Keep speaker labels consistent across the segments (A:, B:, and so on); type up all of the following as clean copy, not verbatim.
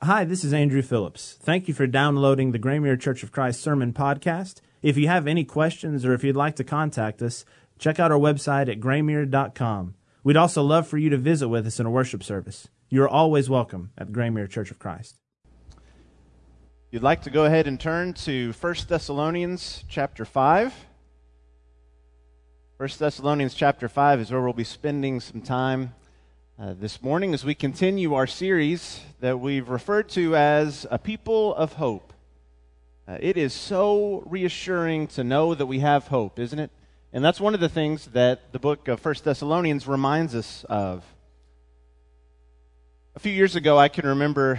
A: Hi, this is Andrew Phillips. Thank you for downloading the Graymere Church of Christ Sermon Podcast. If you have any questions or if you'd like to contact us, check out our website at graymere.com. We'd also love for you to visit with us in a worship service. You are always welcome at Graymere Church of Christ.
B: You'd like to go ahead and turn to 1 Thessalonians chapter 5. 1 Thessalonians chapter 5 is where we'll be spending some time this morning as we continue our series that we've referred to as A People of Hope. It is so reassuring to know that we have hope, isn't it? And that's one of the things that the book of 1 Thessalonians reminds us of. A few years ago, I can remember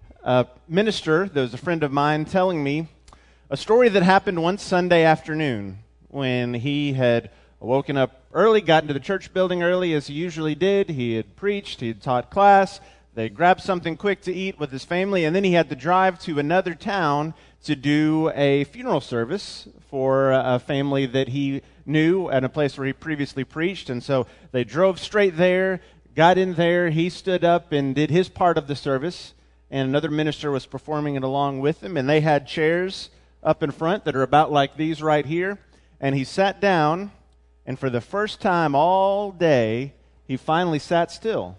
B: a minister that was a friend of mine telling me a story that happened one Sunday afternoon when he had woken up early, got into the church building early as he usually did. He had preached, he had taught class, they grabbed something quick to eat with his family, and then he had to drive to another town to do a funeral service for a family that he knew at a place where he previously preached. And so they drove straight there, got in there, he stood up and did his part of the service, and another minister was performing it along with him, and they had chairs up in front that are about like these right here, and he sat down. And for the first time all day, he finally sat still.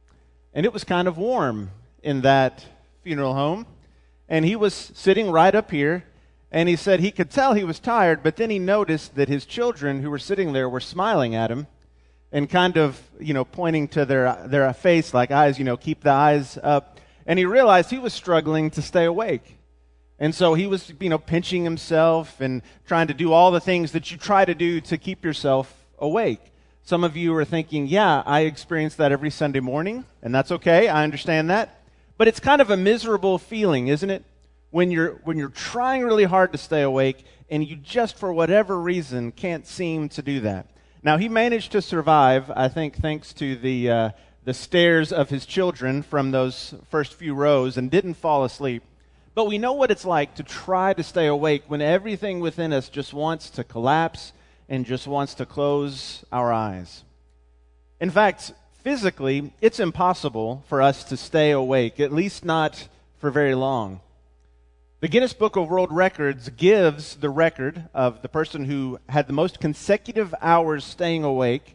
B: And it was kind of warm in that funeral home. And he was sitting right up here. And he said he could tell he was tired, but then he noticed that his children who were sitting there were smiling at him and kind of, pointing to their face like eyes, keep the eyes up. And he realized he was struggling to stay awake. And so he was, pinching himself and trying to do all the things that you try to do to keep yourself awake. Some of you are thinking, yeah, I experience that every Sunday morning, and that's okay. I understand that. But it's kind of a miserable feeling, isn't it? When you're trying really hard to stay awake and you just, for whatever reason, can't seem to do that. Now, he managed to survive, I think, thanks to the stares of his children from those first few rows and didn't fall asleep. But we know what it's like to try to stay awake when everything within us just wants to collapse and just wants to close our eyes. In fact, physically, it's impossible for us to stay awake, at least not for very long. The Guinness Book of World Records gives the record of the person who had the most consecutive hours staying awake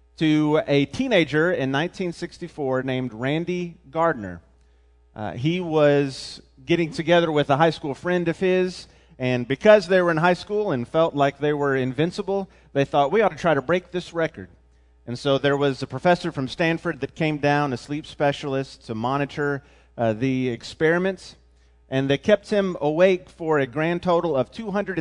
B: to a teenager in 1964 named Randy Gardner. He was getting together with a high school friend of his, and because they were in high school and felt like they were invincible, they thought, we ought to try to break this record. And so there was a professor from Stanford that came down, a sleep specialist, to monitor the experiments, and they kept him awake for a grand total of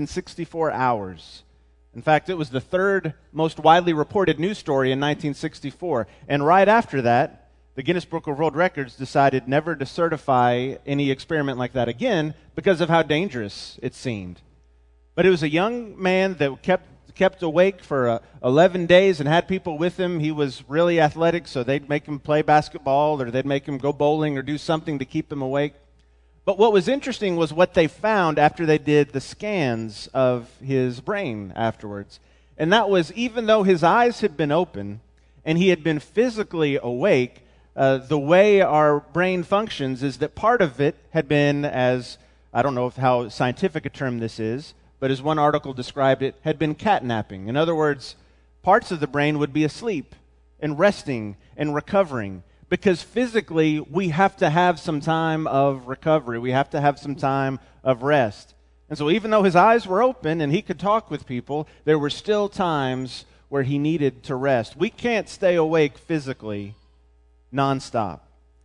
B: 264 hours. In fact, it was the third most widely reported news story in 1964, and right after that, the Guinness Book of World Records decided never to certify any experiment like that again because of how dangerous it seemed. But it was a young man that kept awake for 11 days and had people with him. He was really athletic, so they'd make him play basketball or they'd make him go bowling or do something to keep him awake. But what was interesting was what they found after they did the scans of his brain afterwards. And that was, even though his eyes had been open and he had been physically awake, the way our brain functions is that part of it had been, as I don't know how scientific a term this is, but as one article described it, had been catnapping. In other words, parts of the brain would be asleep and resting and recovering because physically we have to have some time of recovery. We have to have some time of rest. And so even though his eyes were open and he could talk with people, there were still times where he needed to rest. We can't stay awake physically nonstop.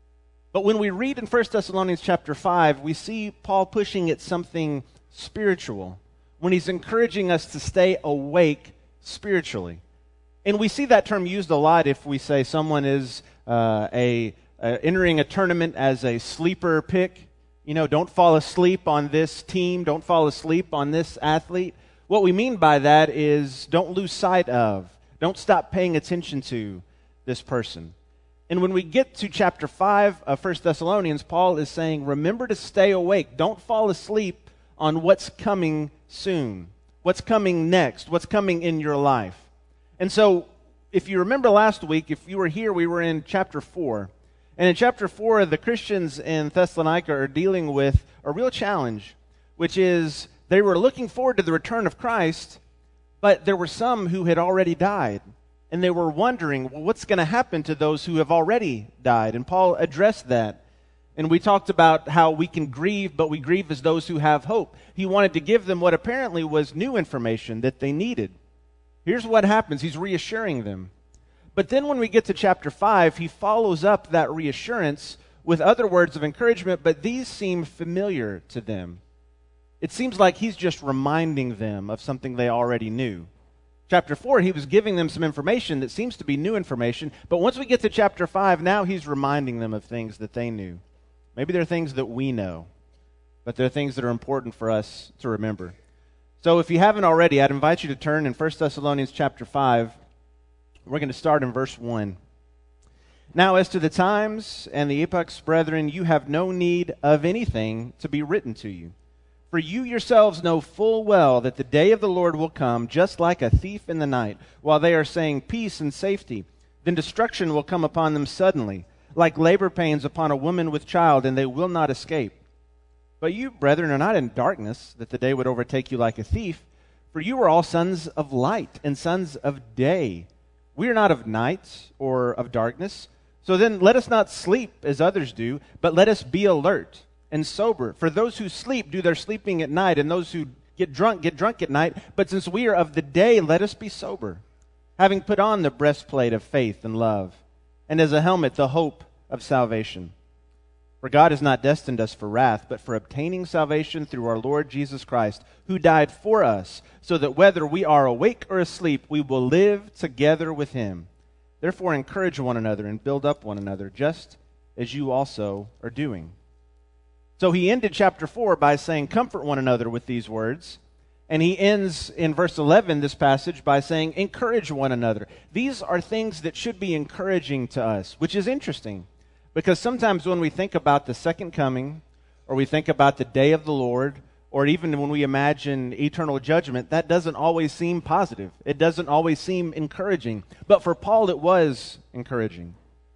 B: But when we read in 1 Thessalonians chapter 5, we see Paul pushing at something spiritual when he's encouraging us to stay awake spiritually. And we see that term used a lot if we say someone is entering a tournament as a sleeper pick. Don't fall asleep on this team, don't fall asleep on this athlete. What we mean by that is don't lose sight of, don't stop paying attention to this person. And when we get to chapter 5 of 1 Thessalonians, Paul is saying, remember to stay awake. Don't fall asleep on what's coming soon, what's coming next, what's coming in your life. And so, if you remember last week, if you were here, we were in chapter 4. And in chapter 4, the Christians in Thessalonica are dealing with a real challenge, which is they were looking forward to the return of Christ, but there were some who had already died. And they were wondering, well, what's going to happen to those who have already died? And Paul addressed that. And we talked about how we can grieve, but we grieve as those who have hope. He wanted to give them what apparently was new information that they needed. Here's what happens. He's reassuring them. But then when we get to chapter 5, he follows up that reassurance with other words of encouragement, but these seem familiar to them. It seems like he's just reminding them of something they already knew. Chapter 4, he was giving them some information that seems to be new information, but once we get to chapter 5, now he's reminding them of things that they knew. Maybe they're things that we know, but they're things that are important for us to remember. So if you haven't already, I'd invite you to turn in 1 Thessalonians chapter 5. We're going to start in verse 1. Now as to the times and the epochs, brethren, you have no need of anything to be written to you. For you yourselves know full well that the day of the Lord will come just like a thief in the night. While they are saying peace and safety, then destruction will come upon them suddenly, like labor pains upon a woman with child, and they will not escape. But you, brethren, are not in darkness, that the day would overtake you like a thief. For you are all sons of light and sons of day. We are not of night or of darkness. So then let us not sleep as others do, but let us be alert and sober. For those who sleep do their sleeping at night, and those who get drunk at night. But since we are of the day, let us be sober, having put on the breastplate of faith and love, and as a helmet the hope of salvation. For God has not destined us for wrath, but for obtaining salvation through our Lord Jesus Christ, who died for us, so that whether we are awake or asleep, we will live together with him. Therefore encourage one another and build up one another, just as you also are doing. So he ended chapter 4 by saying, comfort one another with these words. And he ends in verse 11, this passage, by saying, encourage one another. These are things that should be encouraging to us, which is interesting. Because sometimes when we think about the second coming, or we think about the day of the Lord, or even when we imagine eternal judgment, that doesn't always seem positive. It doesn't always seem encouraging. But for Paul, it was encouraging.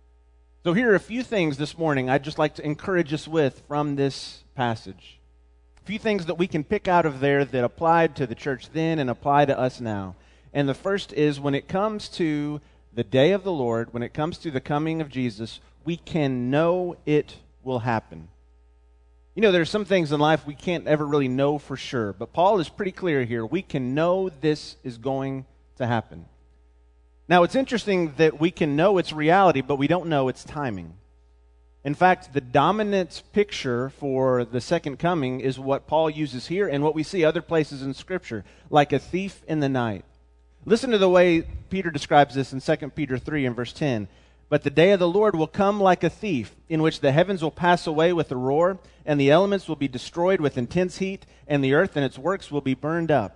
B: So here are a few things this morning I'd just like to encourage us with from this passage. A few things that we can pick out of there that applied to the church then and apply to us now. And the first is, when it comes to the day of the Lord, when it comes to the coming of Jesus, we can know it will happen. You know, there's some things in life we can't ever really know for sure, but Paul is pretty clear here. We can know this is going to happen. Now, it's interesting that we can know its reality, but we don't know its timing. In fact, the dominant picture for the second coming is what Paul uses here and what we see other places in Scripture, like a thief in the night. Listen to the way Peter describes this in 2 Peter 3 and verse 10. But the day of the Lord will come like a thief, in which the heavens will pass away with a roar, and the elements will be destroyed with intense heat, and the earth and its works will be burned up.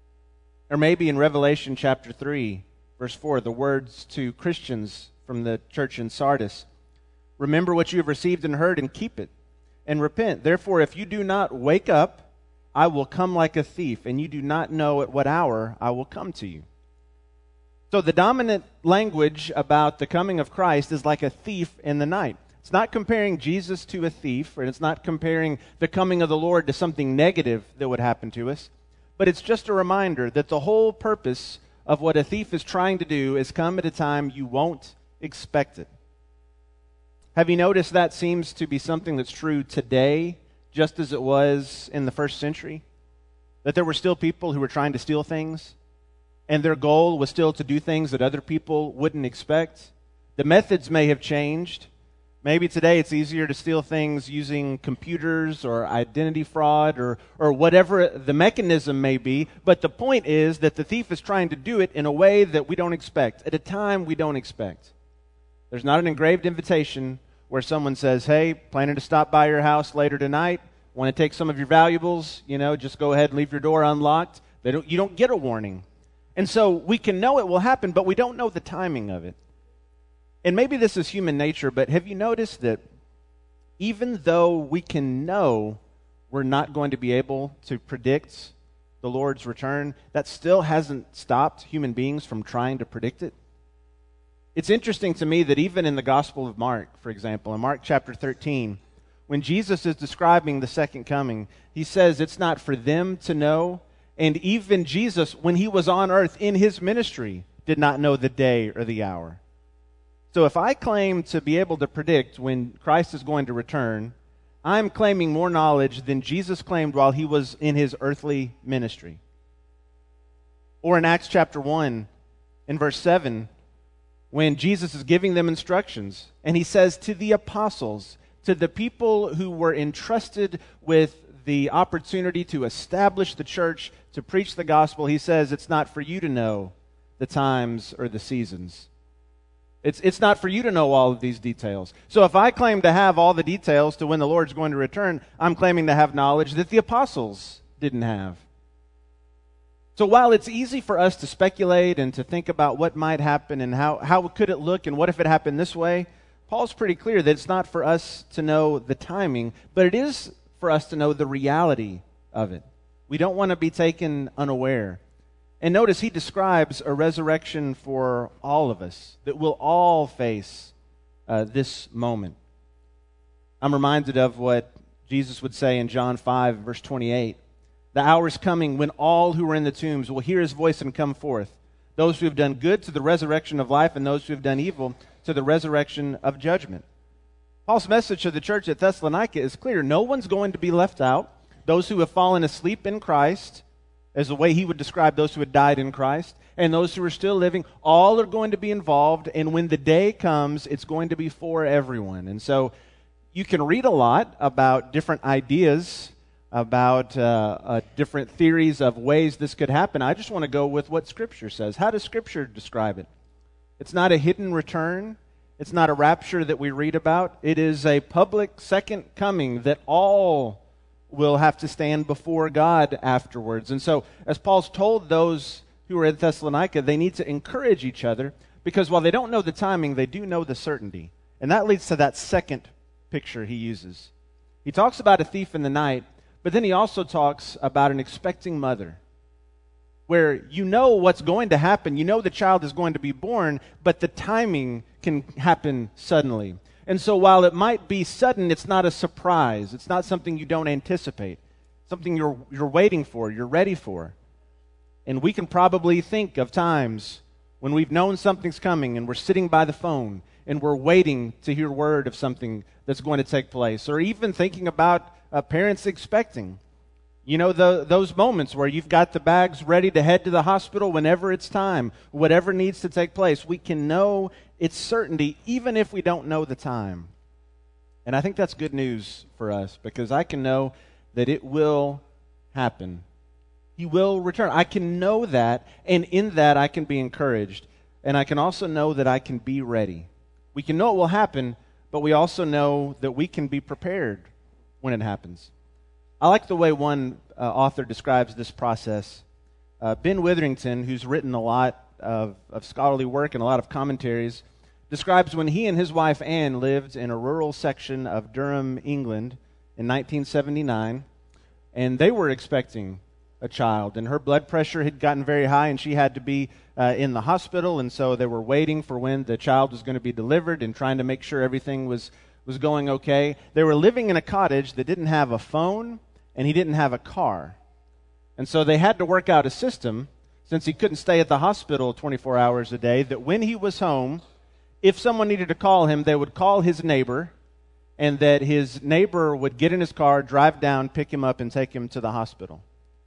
B: Or maybe in Revelation chapter 3, verse 4, the words to Christians from the church in Sardis. Remember what you have received and heard, and keep it, and repent. Therefore, if you do not wake up, I will come like a thief, and you do not know at what hour I will come to you. So the dominant language about the coming of Christ is like a thief in the night. It's not comparing Jesus to a thief, and it's not comparing the coming of the Lord to something negative that would happen to us, but it's just a reminder that the whole purpose of what a thief is trying to do is come at a time you won't expect it. Have you noticed that seems to be something that's true today, just as it was in the first century? That there were still people who were trying to steal things, and their goal was still to do things that other people wouldn't expect. The methods may have changed. Maybe today it's easier to steal things using computers or identity fraud or whatever the mechanism may be. But the point is that the thief is trying to do it in a way that we don't expect, at a time we don't expect. There's not an engraved invitation where someone says, hey, planning to stop by your house later tonight, want to take some of your valuables, just go ahead and leave your door unlocked. You don't get a warning. And so we can know it will happen, but we don't know the timing of it. And maybe this is human nature, but have you noticed that even though we can know we're not going to be able to predict the Lord's return, that still hasn't stopped human beings from trying to predict it? It's interesting to me that even in the Gospel of Mark, for example, in Mark chapter 13, when Jesus is describing the second coming, he says it's not for them to know. And even Jesus, when he was on earth in his ministry, did not know the day or the hour. So if I claim to be able to predict when Christ is going to return, I'm claiming more knowledge than Jesus claimed while he was in his earthly ministry. Or in Acts chapter 1, in verse 7, when Jesus is giving them instructions, and he says to the apostles, to the people who were entrusted with the opportunity to establish the church, to preach the gospel, he says it's not for you to know the times or the seasons. It's not for you to know all of these details. So if I claim to have all the details to when the Lord's going to return, I'm claiming to have knowledge that the apostles didn't have. So while it's easy for us to speculate and to think about what might happen and how could it look and what if it happened this way, Paul's pretty clear that it's not for us to know the timing, but it is for us to know the reality of it. We don't want to be taken unaware. And notice he describes a resurrection for all of us, that we'll all face this moment. I'm reminded of what Jesus would say in John 5, verse 28. The hour is coming when all who are in the tombs will hear his voice and come forth. Those who have done good to the resurrection of life, and those who have done evil to the resurrection of judgment. Paul's message to the church at Thessalonica is clear. No one's going to be left out. Those who have fallen asleep in Christ, as the way he would describe those who had died in Christ, and those who are still living, all are going to be involved, and when the day comes, it's going to be for everyone. And so you can read a lot about different ideas, about different theories of ways this could happen. I just want to go with what Scripture says. How does Scripture describe it? It's not a hidden return. It's not a rapture that we read about. It is a public second coming that all will have to stand before God afterwards. And so, as Paul's told those who are at Thessalonica, they need to encourage each other, because while they don't know the timing, they do know the certainty. And that leads to that second picture he uses. He talks about a thief in the night, but then he also talks about an expecting mother, where you know what's going to happen. You know the child is going to be born, but the timing can happen suddenly. And so while it might be sudden, it's not a surprise. It's not something you don't anticipate. Something you're waiting for, you're ready for. And we can probably think of times when we've known something's coming and we're sitting by the phone and we're waiting to hear word of something that's going to take place. Or even thinking about parents expecting. You know, those moments where you've got the bags ready to head to the hospital whenever it's time, whatever needs to take place. We can know its certainty even if we don't know the time. And I think that's good news for us, because I can know that it will happen. He will return. I can know that, and in that I can be encouraged. And I can also know that I can be ready. We can know it will happen, but we also know that we can be prepared when it happens. I like the way one author describes this process. Ben Witherington, who's written a lot of scholarly work and a lot of commentaries, describes when he and his wife Anne lived in a rural section of Durham, England in 1979, and they were expecting a child, and her blood pressure had gotten very high, and she had to be in the hospital, and so they were waiting for when the child was going to be delivered and trying to make sure everything was going okay. They were living in a cottage that didn't have a phone, and he didn't have a car. And so they had to work out a system, since he couldn't stay at the hospital 24 hours a day, that when he was home, if someone needed to call him, they would call his neighbor, and that his neighbor would get in his car, drive down, pick him up, and take him to the hospital.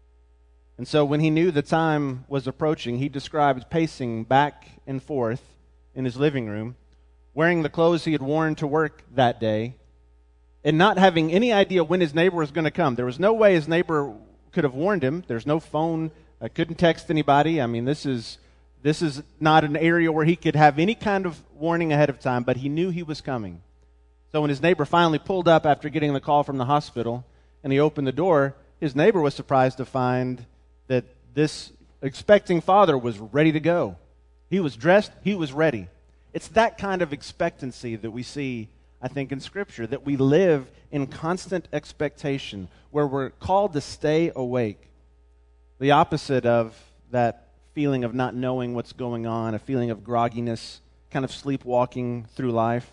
B: And so when he knew the time was approaching, he described pacing back and forth in his living room, wearing the clothes he had worn to work that day, and not having any idea when his neighbor was going to come. There was no way his neighbor could have warned him. There's no phone. I couldn't text anybody. I mean, this is not an area where he could have any kind of warning ahead of time, but he knew he was coming. So when his neighbor finally pulled up after getting the call from the hospital, and he opened the door, his neighbor was surprised to find that this expecting father was ready to go. He was dressed, he was ready. It's that kind of expectancy that we see, I think, in Scripture, that we live in constant expectation, where we're called to stay awake. The opposite of that feeling of not knowing what's going on, a feeling of grogginess kind of sleepwalking through life,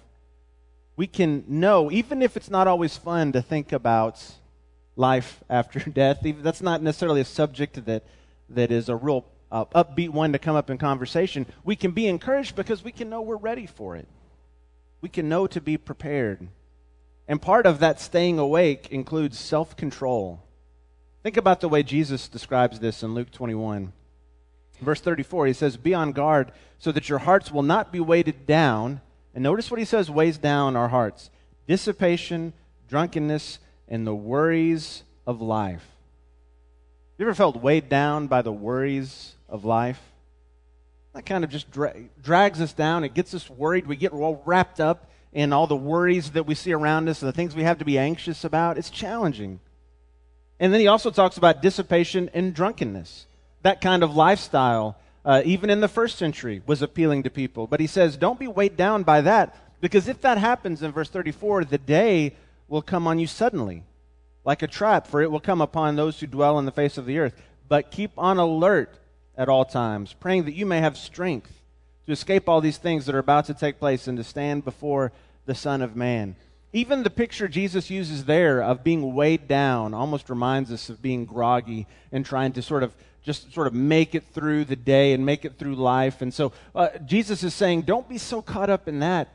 B: we can know, even if it's not always fun to think about life after death, that's not necessarily a subject that is a real upbeat one to come up in conversation, we can be encouraged because we can know we're ready for it. We can know to be prepared. And part of that staying awake includes self-control. Think about the way Jesus describes this in Luke 21. Verse 34, he says, "Be on guard so that your hearts will not be weighted down." And notice what he says weighs down our hearts. "Dissipation, drunkenness, and the worries of life." You ever felt weighed down by the worries of life? That kind of just drags us down. It gets us worried. We get all wrapped up in all the worries that we see around us and the things we have to be anxious about. It's challenging. And then he also talks about dissipation and drunkenness. That kind of lifestyle, even in the first century, was appealing to people. But he says, don't be weighed down by that, because if that happens in verse 34, the day will come on you suddenly, like a trap, for it will come upon those who dwell on the face of the earth. But keep on alert at all times, praying that you may have strength to escape all these things that are about to take place and to stand before the Son of Man. Even the picture Jesus uses there of being weighed down almost reminds us of being groggy and trying to sort of make it through the day and make it through life. And so Jesus is saying, don't be so caught up in that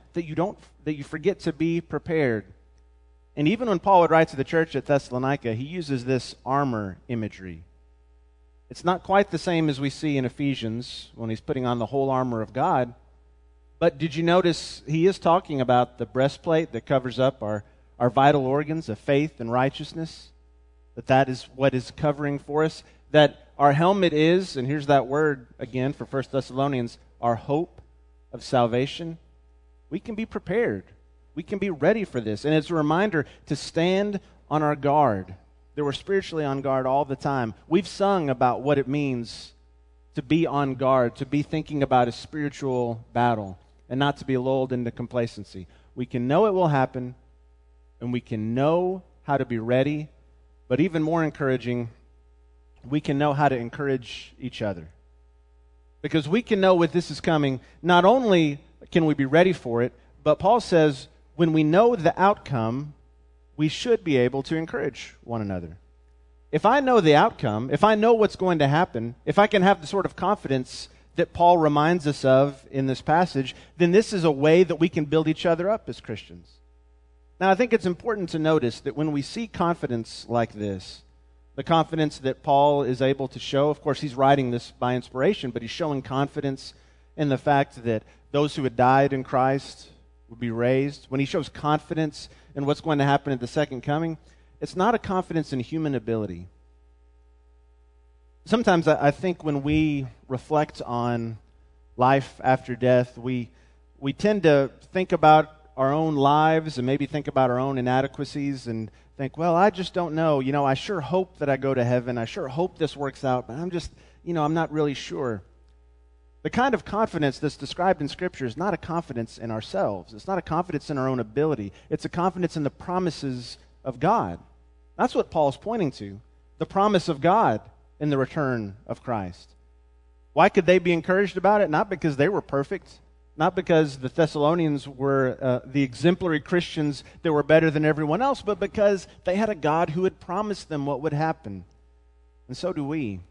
B: you forget to be prepared. And even when Paul would write to the church at Thessalonica, he uses this armor imagery. It's not quite the same as we see in Ephesians when he's putting on the whole armor of God. But did you notice he is talking about the breastplate that covers up our vital organs of faith and righteousness? That is what is covering for us. That our helmet is, and here's that word again for 1 Thessalonians, our hope of salvation. We can be prepared. We can be ready for this. And it's a reminder to stand on our guard. That we're spiritually on guard all the time. We've sung about what it means to be on guard, to be thinking about a spiritual battle, and not to be lulled into complacency. We can know it will happen, and we can know how to be ready, but even more encouraging, we can know how to encourage each other. Because we can know when this is coming, not only can we be ready for it, but Paul says when we know the outcome, we should be able to encourage one another. If I know the outcome, if I know what's going to happen, if I can have the sort of confidence that Paul reminds us of in this passage, then this is a way that we can build each other up as Christians. Now, I think it's important to notice that when we see confidence like this, the confidence that Paul is able to show, of course, he's writing this by inspiration, but he's showing confidence in the fact that those who had died in Christ would be raised. When he shows confidence in what's going to happen at the second coming, it's not a confidence in human ability. Sometimes I think when we reflect on life after death, we tend to think about our own lives and maybe think about our own inadequacies and think, well, I just don't know. I sure hope that I go to heaven. I sure hope this works out, but I'm not really sure. The kind of confidence that's described in Scripture is not a confidence in ourselves. It's not a confidence in our own ability. It's a confidence in the promises of God. That's what Paul's pointing to, the promise of God in the return of Christ. Why could they be encouraged about it? Not because they were perfect, not because the Thessalonians were the exemplary Christians that were better than everyone else, but because they had a God who had promised them what would happen. And so do we.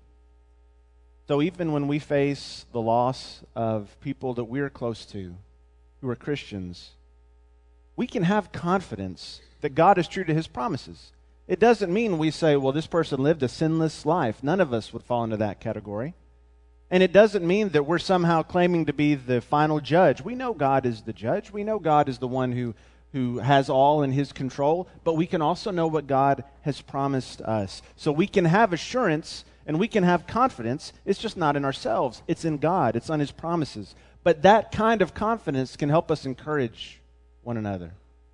B: So even when we face the loss of people that we're close to, who are Christians, we can have confidence that God is true to his promises. It doesn't mean we say, well, this person lived a sinless life. None of us would fall into that category. And it doesn't mean that we're somehow claiming to be the final judge. We know God is the judge. We know God is the one who has all in his control. But we can also know what God has promised us. So we can have assurance and we can have confidence. It's just not in ourselves. It's in God. It's on his promises. But that kind of confidence can help us encourage one another.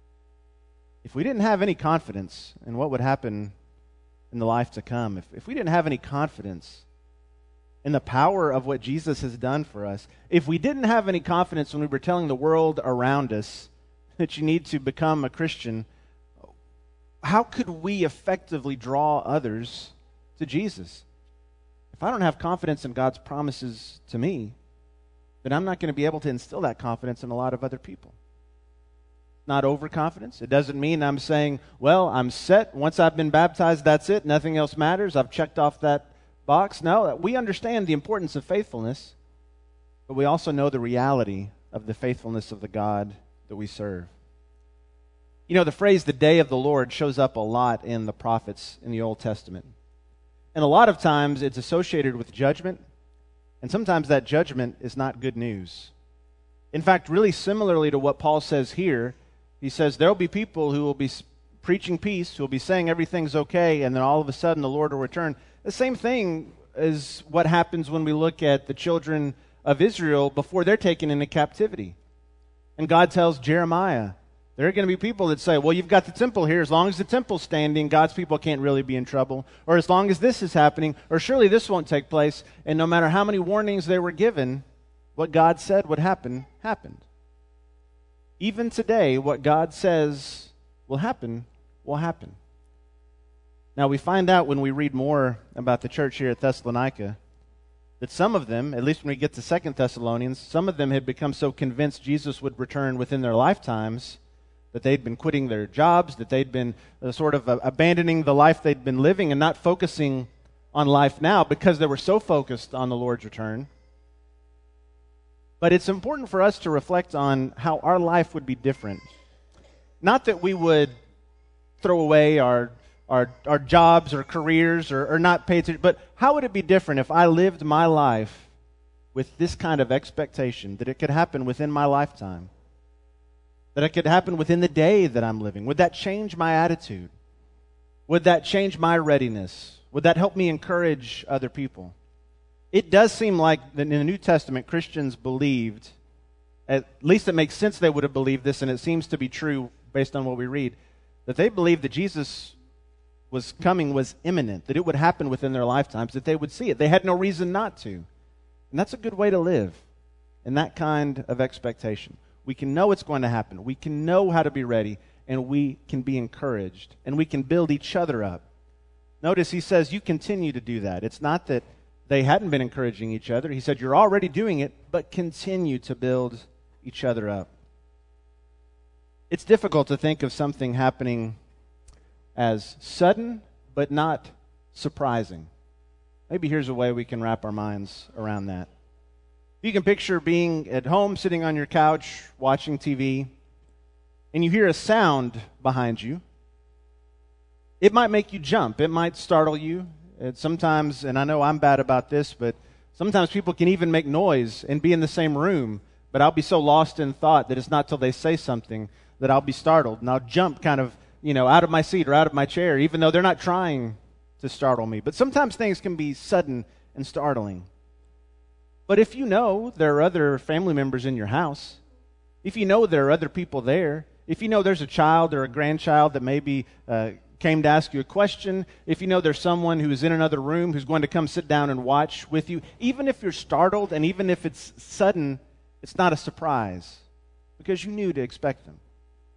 B: If we didn't have any confidence in what would happen in the life to come, if we didn't have any confidence in the power of what Jesus has done for us, if we didn't have any confidence when we were telling the world around us that you need to become a Christian, how could we effectively draw others to Jesus? If I don't have confidence in God's promises to me, then I'm not going to be able to instill that confidence in a lot of other people. Not overconfidence. It doesn't mean I'm saying, well, I'm set. Once I've been baptized, that's it. Nothing else matters. I've checked off that box. No, we understand the importance of faithfulness, but we also know the reality of the faithfulness of the God that we serve. You know, the phrase, the day of the Lord, shows up a lot in the prophets in the Old Testament. And a lot of times it's associated with judgment, and sometimes that judgment is not good news. In fact, really similarly to what Paul says here, he says there will be people who will be preaching peace, who will be saying everything's okay, and then all of a sudden the Lord will return. The same thing is what happens when we look at the children of Israel before they're taken into captivity. And God tells Jeremiah, there are going to be people that say, well, you've got the temple here. As long as the temple's standing, God's people can't really be in trouble. Or as long as this is happening, or surely this won't take place. And no matter how many warnings they were given, what God said would happen, happened. Even today, what God says will happen, will happen. Now, we find out when we read more about the church here at Thessalonica that some of them, at least when we get to 2 Thessalonians, some of them had become so convinced Jesus would return within their lifetimes that they'd been quitting their jobs, that they'd been sort of abandoning the life they'd been living and not focusing on life now because they were so focused on the Lord's return. But it's important for us to reflect on how our life would be different. Not that we would throw away our jobs or careers or not pay attention, but how would it be different if I lived my life with this kind of expectation that it could happen within my lifetime? That it could happen within the day that I'm living? Would that change my attitude? Would that change my readiness? Would that help me encourage other people? It does seem like in the New Testament, Christians believed, at least it makes sense they would have believed this, and it seems to be true based on what we read, that they believed that Jesus was coming was imminent, that it would happen within their lifetimes, that they would see it. They had no reason not to. And that's a good way to live, in that kind of expectation. We can know it's going to happen. We can know how to be ready, and we can be encouraged, and we can build each other up. Notice he says you continue to do that. It's not that they hadn't been encouraging each other. He said you're already doing it, but continue to build each other up. It's difficult to think of something happening as sudden, but not surprising. Maybe here's a way we can wrap our minds around that. You can picture being at home, sitting on your couch, watching TV, and you hear a sound behind you. It might make you jump. It might startle you. Sometimes, and I know I'm bad about this, but sometimes people can even make noise and be in the same room, but I'll be so lost in thought that it's not till they say something that I'll be startled, and I'll jump kind of, out of my seat or out of my chair, even though they're not trying to startle me. But sometimes things can be sudden and startling. But if you know there are other family members in your house, if you know there are other people there, if you know there's a child or a grandchild that maybe came to ask you a question, if you know there's someone who is in another room who's going to come sit down and watch with you, even if you're startled and even if it's sudden, it's not a surprise because you knew to expect them.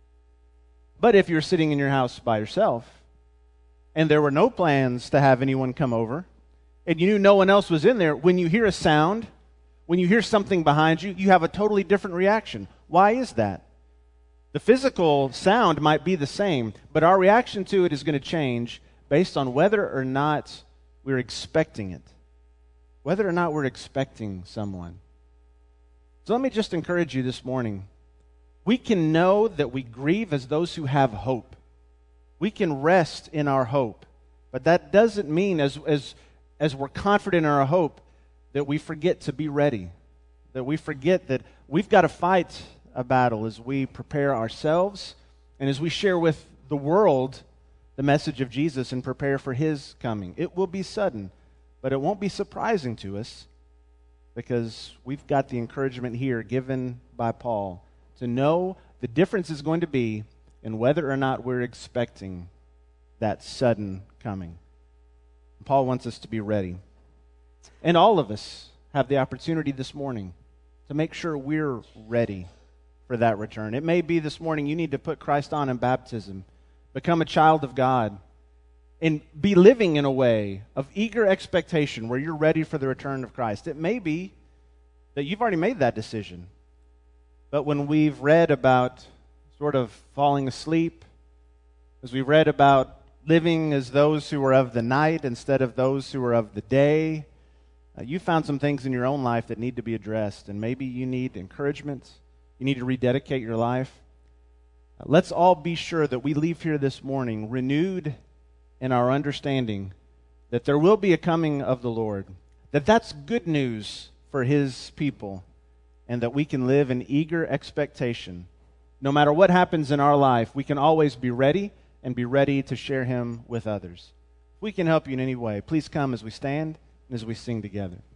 B: But if you're sitting in your house by yourself and there were no plans to have anyone come over and you knew no one else was in there, when you hear a sound, when you hear something behind you, you have a totally different reaction. Why is that? The physical sound might be the same, but our reaction to it is going to change based on whether or not we're expecting it. Whether or not we're expecting someone. So let me just encourage you this morning. We can know that we grieve as those who have hope. We can rest in our hope. But that doesn't mean as we're confident in our hope that we forget to be ready. That we forget that we've got to fight a battle as we prepare ourselves and as we share with the world the message of Jesus and prepare for His coming. It will be sudden, but it won't be surprising to us because we've got the encouragement here given by Paul to know the difference is going to be in whether or not we're expecting that sudden coming. Paul wants us to be ready. And all of us have the opportunity this morning to make sure we're ready for that return. It may be this morning you need to put Christ on in baptism, become a child of God, and be living in a way of eager expectation where you're ready for the return of Christ. It may be that you've already made that decision. But when we've read about sort of falling asleep, as we've read about living as those who are of the night instead of those who are of the day, you found some things in your own life that need to be addressed, and maybe you need encouragement. You need to rededicate your life. Let's all be sure that we leave here this morning renewed in our understanding that there will be a coming of the Lord, that that's good news for His people, and that we can live in eager expectation. No matter what happens in our life, we can always be ready and be ready to share Him with others. If we can help you in any way, please come as we stand and as we sing together.